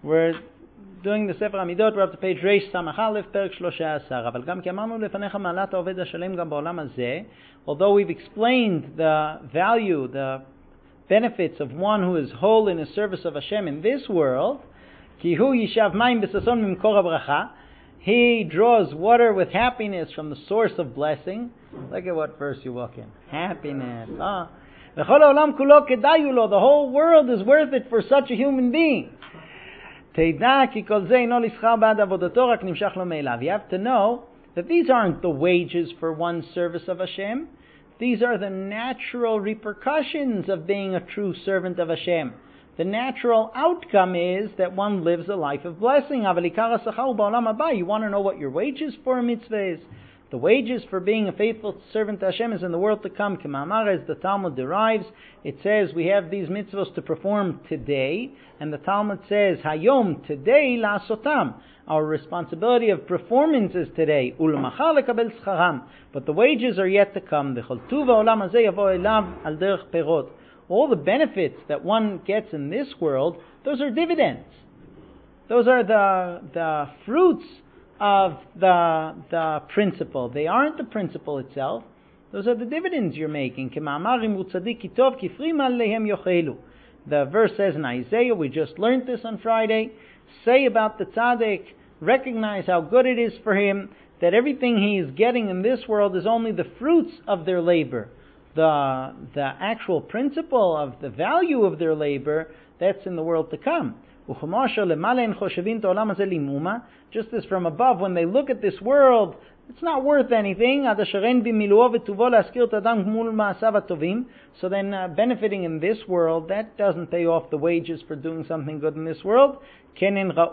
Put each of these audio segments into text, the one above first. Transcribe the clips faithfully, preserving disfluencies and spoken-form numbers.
We're doing the Sefer Hamidot, we're up to page Reish Samach Aleph, פרק שלושה עשר. אבל גם כי אמרנו לפניך מעלת העובד השלם גם בעולם הזה, although we've explained the value, the benefits of one who is whole in the service of Hashem in this world, כי הוא ישאב מים בששון ממקור הברכה, he draws water with happiness from the source of blessing. Look at what verse you walk in. Happiness. Ah. וכל העולם כולו כדאי לו, the whole world is worth it for such a human being. תדע כי כל זה אינו לשכר בעד עבודתו, רק נמשך לו מאליו. You have to know that these aren't the wages for one's service of Hashem. These are the natural repercussions of being a true servant of Hashem. The natural outcome is that one lives a life of blessing. אבל עיקר השכר הוא בעולם הבא. You want to know what your wages for a mitzvah is? The wages for being a faithful servant to Hashem is in the world to come. K'ma'amar, as the Talmud derives, it says we have these mitzvahs to perform today, and the Talmud says, Hayom, today, la'asotam. Our responsibility of performance is today. U'l'machar lekabel scharam. But the wages are yet to come. V'chol tuv ha'olam hazeh yavo elav al derech perot. All the benefits that one gets in this world, those are dividends. Those are the the fruits of the the principle. They aren't the principle itself. Those are the dividends you're making. The verse says in Isaiah, we just learned this on Friday, say about the tzaddik, recognize how good it is for him, that everything he is getting in this world is only the fruits of their labor. The, the actual principle of the value of their labor, that's in the world to come. Just as from above, when they look at this world, it's not worth anything. So then uh, benefiting in this world, that doesn't pay off the wages for doing something good in this world. By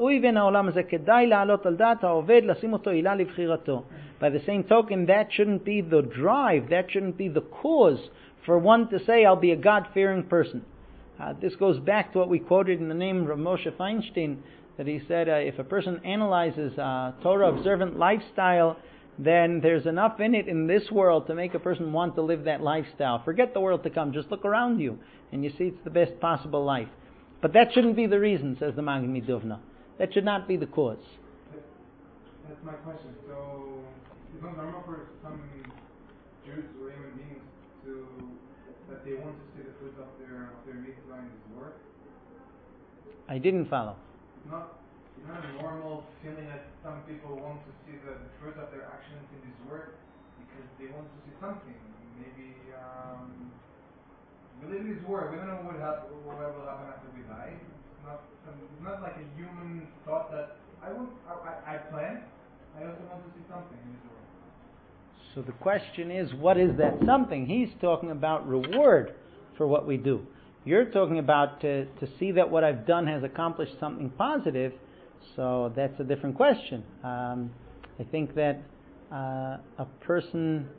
the same token, that shouldn't be the drive, that shouldn't be the cause for one to say, I'll be a God-fearing person. Uh, this goes back to what we quoted in the name of Moshe Feinstein, that he said, uh, if a person analyzes uh, Torah-observant lifestyle, then there's enough in it in this world to make a person want to live that lifestyle. Forget the world to come, just look around you, and you see it's the best possible life. But that shouldn't be the reason, says the Maggid Midovna. That should not be the cause. That's my question. So, is it normal for some Jews or human beings to that they want to see the fruits of their of their mitzvah in this work? I didn't follow. It's not, it's not a normal feeling that some people want to see the, the fruits of their actions in this work because they want to see something. Maybe um, we live in this world. We don't know what, happen, what will happen after we die. It's not. Some, it's not like a human thought that I want. I, I plan. I also want to see something in this world. So the question is, what is that something? He's talking about reward for what we do. You're talking about to, to see that what I've done has accomplished something positive, so that's a different question. Um, I think that uh, a person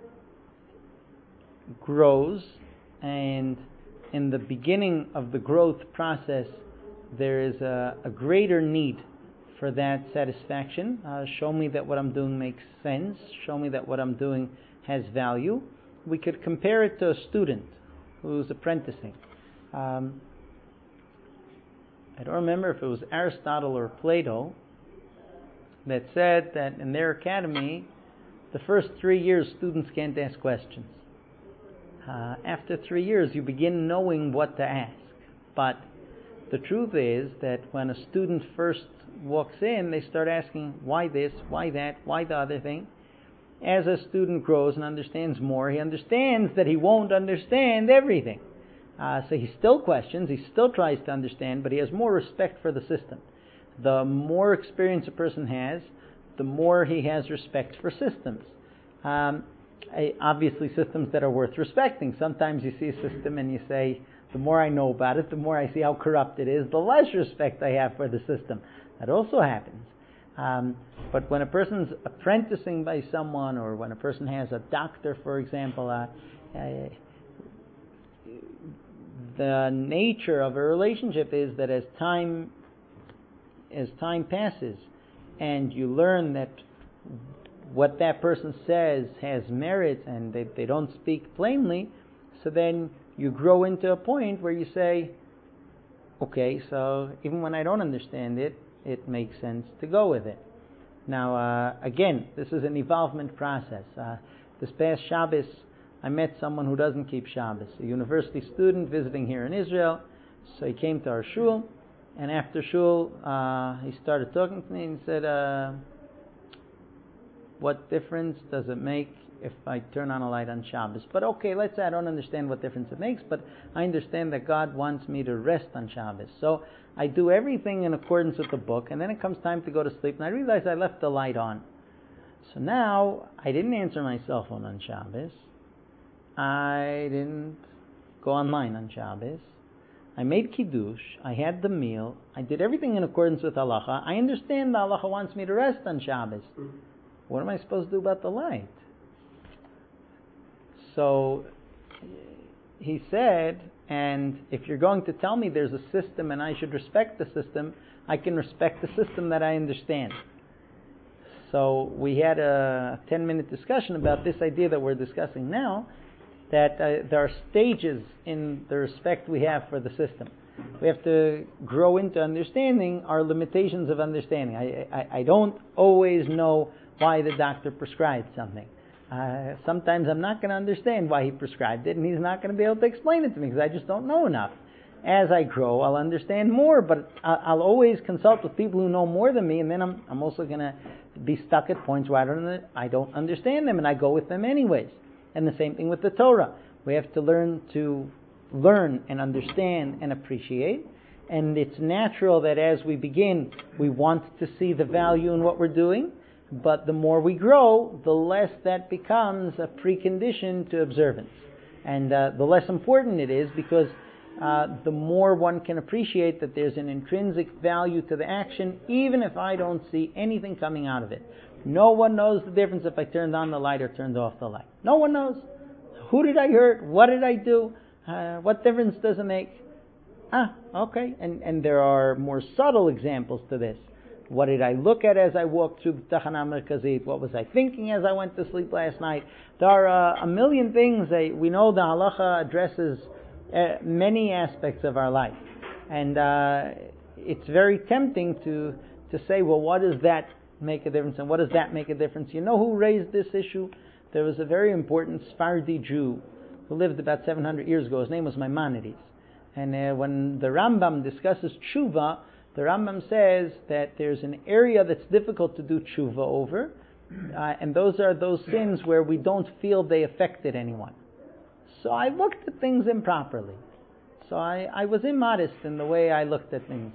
grows, and in the beginning of the growth process, there is a, a greater need for that satisfaction. Uh, show me that what I'm doing makes sense. Show me that what I'm doing has value. We could compare it to a student who's apprenticing. Um, I don't remember if it was Aristotle or Plato that said that in their academy, the first three years students can't ask questions. Uh, after three years, you begin knowing what to ask. But the truth is that when a student first walks in, they start asking, why this, why that, why the other thing. As a student grows and understands more, he understands that he won't understand everything. Uh, so he still questions, he still tries to understand, but he has more respect for the system. The more experience a person has, the more he has respect for systems. Um, I, obviously systems that are worth respecting. Sometimes you see a system and you say, the more I know about it, the more I see how corrupt it is, the less respect I have for the system. That also happens. Um, but when a person's apprenticing by someone, or when a person has a doctor, for example, uh, uh, the nature of a relationship is that as time as time passes, and you learn that what that person says has merit, and they, they don't speak plainly, so then you grow into a point where you say, Okay, so even when I don't understand it, it makes sense to go with it. Now, uh, again, this is an evolvement process. Uh, this past Shabbos, I met someone who doesn't keep Shabbos, a university student visiting here in Israel. So he came to our shul, and after shul, uh, he started talking to me and said, uh, what difference does it make if I turn on a light on Shabbos? But okay, let's say I don't understand what difference it makes, but I understand that God wants me to rest on Shabbos. So I do everything in accordance with the book, and then it comes time to go to sleep, and I realize I left the light on. So now, I didn't answer my cell phone on Shabbos. I didn't go online on Shabbos. I made kiddush. I had the meal. I did everything in accordance with halacha. I understand that halacha wants me to rest on Shabbos. What am I supposed to do about the light? So he said, and if you're going to tell me there's a system and I should respect the system, I can respect the system that I understand. So we had a ten-minute discussion about this idea that we're discussing now, that uh, there are stages in the respect we have for the system. We have to grow into understanding our limitations of understanding. I, I, I don't always know why the doctor prescribed something. Uh, sometimes I'm not going to understand why he prescribed it, and he's not going to be able to explain it to me because I just don't know enough. As I grow, I'll understand more, but I'll always consult with people who know more than me, and then I'm, I'm also going to be stuck at points where I don't, I don't understand them, and I go with them anyways. And the same thing with the Torah. We have to learn to learn and understand and appreciate, and it's natural that as we begin, we want to see the value in what we're doing, but the more we grow, the less that becomes a precondition to observance. And uh, the less important it is, because uh, the more one can appreciate that there's an intrinsic value to the action, even if I don't see anything coming out of it. No one knows the difference if I turned on the light or turned off the light. No one knows. Who did I hurt? What did I do? Uh, what difference does it make? Ah, okay. And, and there are more subtle examples to this. What did I look at as I walked through the Tachana Merkazit? What was I thinking as I went to sleep last night? There are uh, a million things. That we know the halacha addresses uh, many aspects of our life. And uh, it's very tempting to, to say, well, what does that make a difference? And what does that make a difference? You know who raised this issue? There was a very important Sephardi Jew who lived about seven hundred years ago. His name was Maimonides. And uh, when the Rambam discusses tshuva, the Rambam says that there's an area that's difficult to do tshuva over, uh, and those are those sins where we don't feel they affected anyone. So I looked at things improperly. So I, I was immodest in the way I looked at things.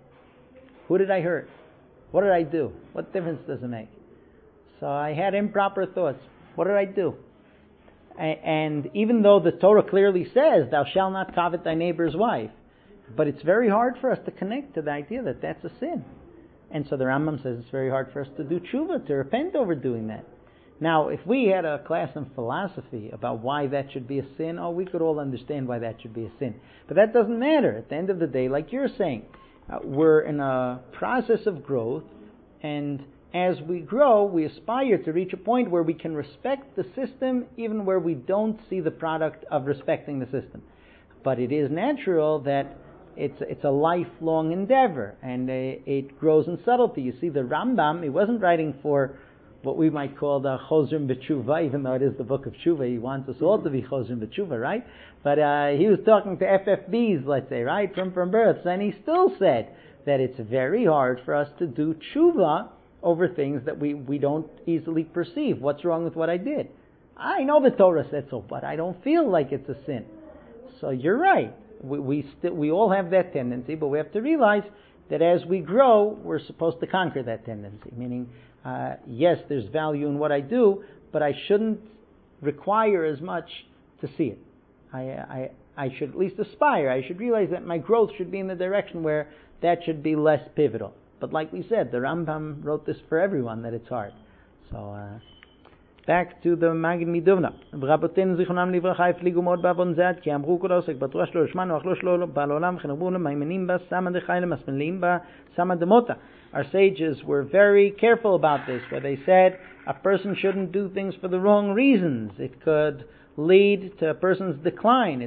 Who did I hurt? What did I do? What difference does it make? So I had improper thoughts. What did I do? A- and even though the Torah clearly says, thou shalt not covet thy neighbor's wife, but it's very hard for us to connect to the idea that that's a sin. And so the Rambam says it's very hard for us to do tshuva, to repent over doing that. Now, if we had a class in philosophy about why that should be a sin, oh, we could all understand why that should be a sin. But that doesn't matter. At the end of the day, like you're saying, uh, we're in a process of growth, and as we grow, we aspire to reach a point where we can respect the system even where we don't see the product of respecting the system. But it is natural that It's it's a lifelong endeavor, and uh, it grows in subtlety. You see, the Rambam, he wasn't writing for what we might call the Chozrim B'Tshuva, even though it is the book of Tshuva. He wants us all to be Chozrim B'Tshuva, right? But uh, he was talking to F F Bs, let's say, right, from, from birth, and he still said that it's very hard for us to do Tshuva over things that we, we don't easily perceive. What's wrong with what I did? I know the Torah said so, but I don't feel like it's a sin. So you're right. We we, st- we all have that tendency, but we have to realize that as we grow, we're supposed to conquer that tendency. Meaning, uh, yes, there's value in what I do, but I shouldn't require as much to see it. I, I, I should at least aspire. I should realize that my growth should be in the direction where that should be less pivotal. But like we said, the Rambam wrote this for everyone, that it's hard. So, uh, back to the Magid Midovna. Rabotenu zichronam livracha הפליגו מאוד בעוון זעת, כי אמרו כל העוסק בתורה שלו לשמנו, אך לא שלו בעל עולם, וכן אמרו למאמינים בה, שמה דחי למסמלים בה, שמה דמותה. Our sages were very careful about this, where they said a person shouldn't do things for the wrong reasons. It could lead to a person's decline. It's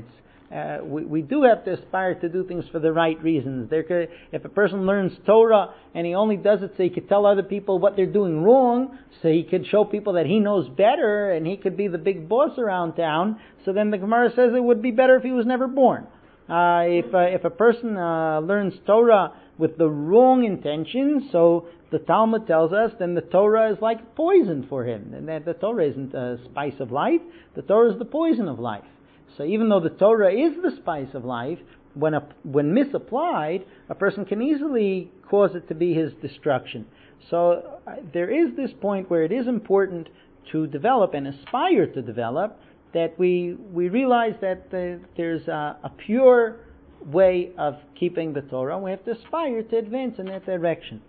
uh, we, we do have to aspire to do things for the right reasons. There could, if a person learns Torah and he only does it so he could tell other people what they're doing wrong, so he could show people that he knows better and he could be the big boss around town, so then the Gemara says it would be better if he was never born. Uh, if, uh, if a person uh, learns Torah with the wrong intentions, so the Talmud tells us, then the Torah is like poison for him. And that the Torah isn't a spice of life, the Torah is the poison of life. So even though the Torah is the spice of life, when a, when misapplied, a person can easily cause it to be his destruction. So uh, there is this point where it is important to develop and aspire to develop, that we we realize that the, there's a, a pure way of keeping the Torah. We have to aspire to advance in that direction.